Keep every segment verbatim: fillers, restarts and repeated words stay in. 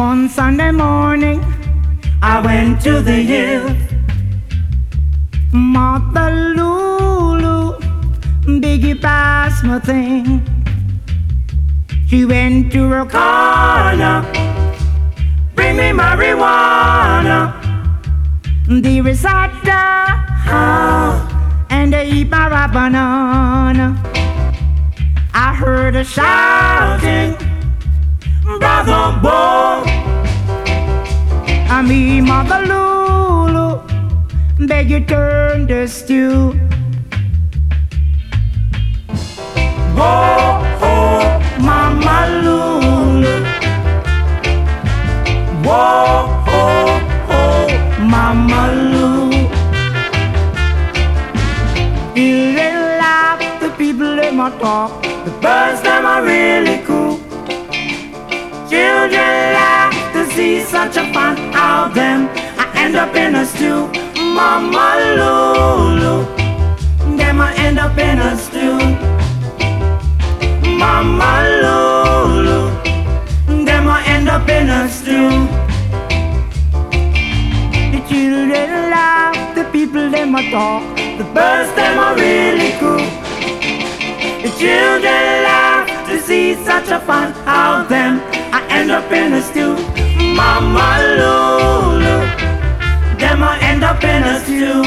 One Sunday morning, I went to the hill. Mother Lulu, Biggie passed my thing. She went to her corner, bring me marijuana, the risotto, and the heap of banana. I heard her shouting, Brother Bo, I mean Mother Lulu, beg you turn the stew. Whoa, oh, Mama Lulu. Whoa, oh, oh, Mama Lulu. Children laugh, the people them a talk, the birds them are really cool. Children laugh to see such a fun out them. I end up in a stew, Mama Lulu. Them I end up in a stew, Mama Lulu. Them I end up in a stew. The children laugh, the people them a talk, the birds them are really cool. The children laugh to see such a fun out them. I end up in a stew, Mama Lulu. Them I end up in a stew,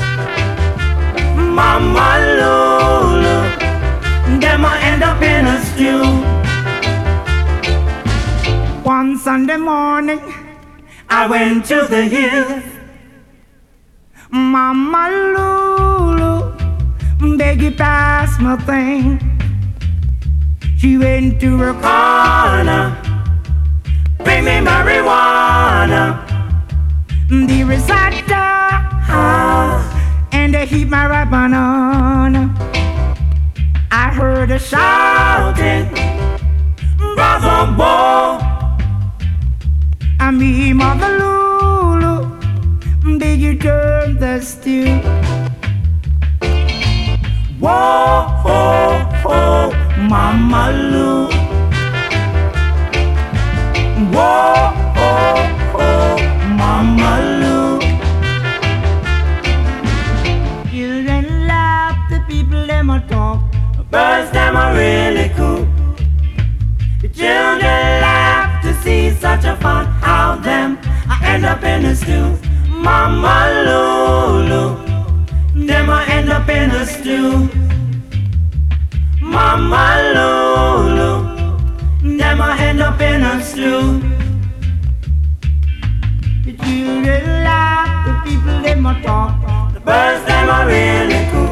Mama Lulu. Them I end up in a stew. One Sunday morning, I went to the hill. Mama Lulu, beg you pass my thing. She went to her corner, bring me marijuana, the risotto, and the heap my ripe banana. I heard her shouting, Brother Bo, I mean Mother Lulu, did you turn the stew? Whoa, oh, oh, Mama Lulu. Whoa, oh, oh, Mama Lulu. Children laugh, the people them a talk, the birds them are really cool. The children laugh to see such a fun out them. I end up in a stew, Mama Lulu. Them I end up in a stew, Mama Lulu. Them I end up in a stew. The children laugh, the people them a talk, the birds them are really cool.